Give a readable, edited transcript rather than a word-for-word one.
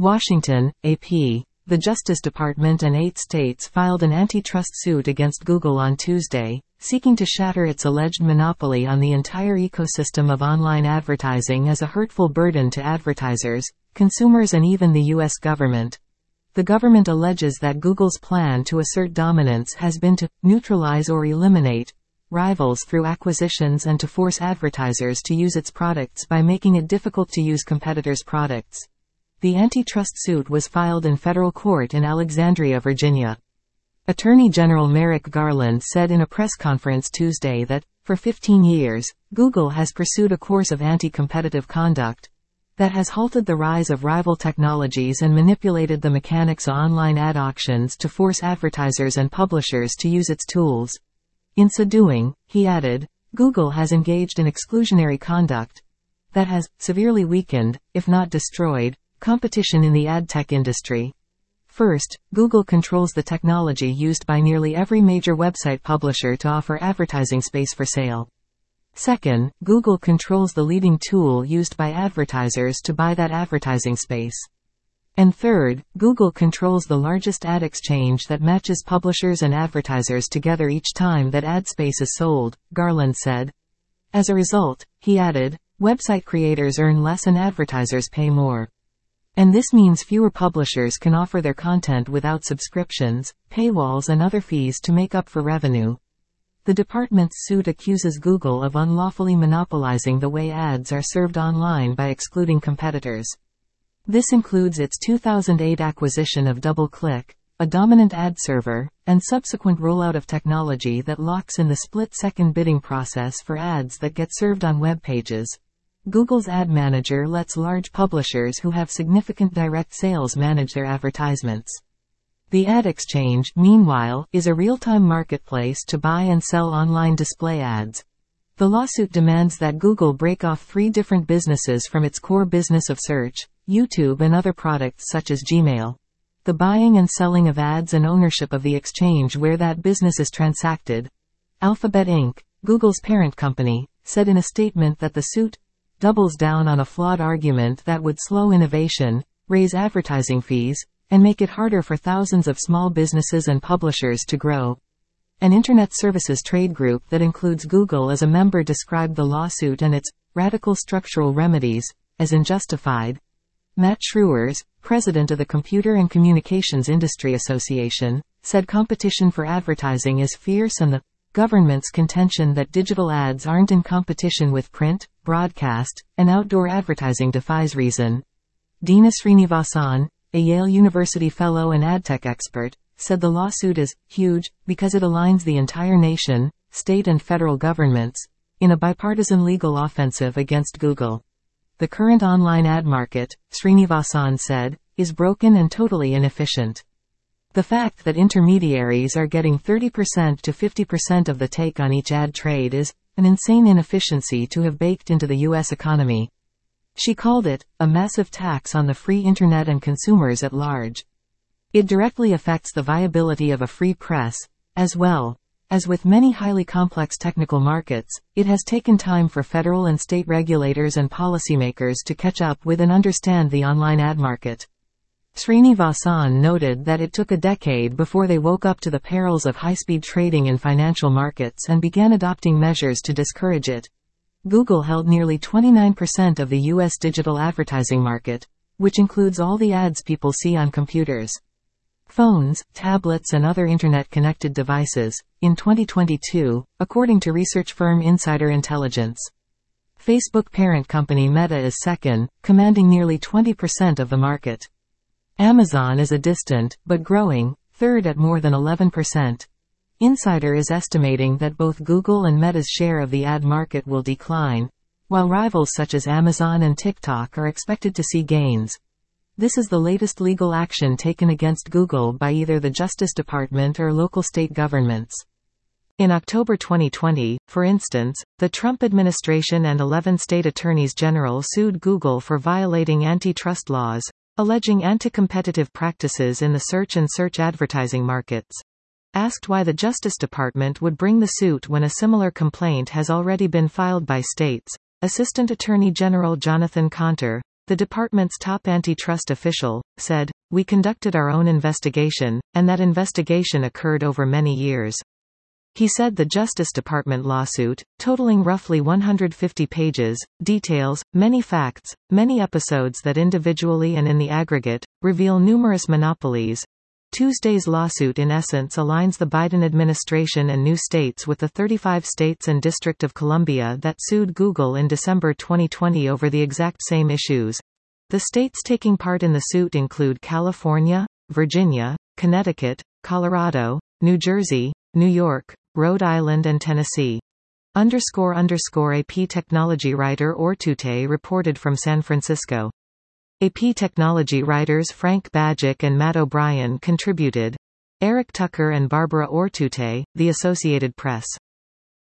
Washington, AP. The Justice Department and 8 states filed an antitrust suit against Google on Tuesday, seeking to shatter its alleged monopoly on the entire ecosystem of online advertising as a hurtful burden to advertisers, consumers and even the U.S. government. The government alleges that Google's plan to assert dominance has been to neutralize or eliminate rivals through acquisitions and to force advertisers to use its products by making it difficult to use competitors' products. The antitrust suit was filed in federal court in Alexandria, Virginia. Attorney General Merrick Garland said in a press conference Tuesday that, for 15 years, Google has pursued a course of anti-competitive conduct that has halted the rise of rival technologies and manipulated the mechanics of online ad auctions to force advertisers and publishers to use its tools. In so doing, he added, Google has engaged in exclusionary conduct that has severely weakened, if not destroyed, competition in the ad tech industry. First, Google controls the technology used by nearly every major website publisher to offer advertising space for sale. Second, Google controls the leading tool used by advertisers to buy that advertising space. And third, Google controls the largest ad exchange that matches publishers and advertisers together each time that ad space is sold, Garland said. As a result, he added, website creators earn less and advertisers pay more. And this means fewer publishers can offer their content without subscriptions, paywalls and other fees to make up for revenue. The department's suit accuses Google of unlawfully monopolizing the way ads are served online by excluding competitors. This includes its 2008 acquisition of DoubleClick, a dominant ad server, and subsequent rollout of technology that locks in the split-second bidding process for ads that get served on web pages. Google's Ad Manager lets large publishers who have significant direct sales manage their advertisements. The Ad Exchange, meanwhile, is a real-time marketplace to buy and sell online display ads. The lawsuit demands that Google break off 3 different businesses from its core business of search, YouTube and other products such as Gmail. The buying and selling of ads and ownership of the exchange where that business is transacted. Alphabet Inc., Google's parent company, said in a statement that the suit doubles down on a flawed argument that would slow innovation, raise advertising fees, and make it harder for thousands of small businesses and publishers to grow. An Internet Services Trade Group that includes Google as a member described the lawsuit and its radical structural remedies as unjustified. Matt Schruers, president of the Computer and Communications Industry Association, said competition for advertising is fierce and the government's contention that digital ads aren't in competition with print, broadcast, and outdoor advertising defies reason. Dina Srinivasan, a Yale University fellow and adtech expert, said the lawsuit is huge because it aligns the entire nation, state and federal governments, in a bipartisan legal offensive against Google. The current online ad market, Srinivasan said, is broken and totally inefficient. The fact that intermediaries are getting 30% to 50% of the take on each ad trade is an insane inefficiency to have baked into the U.S. economy. She called it a massive tax on the free internet and consumers at large. It directly affects the viability of a free press, as well. As with many highly complex technical markets, it has taken time for federal and state regulators and policymakers to catch up with and understand the online ad market. Srinivasan noted that it took a decade before they woke up to the perils of high-speed trading in financial markets and began adopting measures to discourage it. Google held nearly 29% of the U.S. digital advertising market, which includes all the ads people see on computers, phones, tablets and other Internet-connected devices, in 2022, according to research firm Insider Intelligence. Facebook parent company Meta is second, commanding nearly 20% of the market. Amazon is a distant, but growing, third at more than 11%. Insider is estimating that both Google and Meta's share of the ad market will decline, while rivals such as Amazon and TikTok are expected to see gains. This is the latest legal action taken against Google by either the Justice Department or local state governments. In October 2020, for instance, the Trump administration and 11 state attorneys general sued Google for violating antitrust laws, alleging anti-competitive practices in the search and search advertising markets. Asked why the Justice Department would bring the suit when a similar complaint has already been filed by states, Assistant Attorney General Jonathan Conter, The department's top antitrust official said, "We conducted our own investigation, and that investigation occurred over many years." He said the Justice Department lawsuit, totaling roughly 150 pages, details many facts, many episodes that individually and in the aggregate reveal numerous monopolies. Tuesday's lawsuit in essence aligns the Biden administration and new states with the 35 states and District of Columbia that sued Google in December 2020 over the exact same issues. The states taking part in the suit include California, Virginia, Connecticut, Colorado, New Jersey, New York, Rhode Island and Tennessee. AP technology writer Ortute reported from San Francisco. AP technology writers Frank Bajic and Matt O'Brien contributed. Eric Tucker and Barbara Ortute, The Associated Press.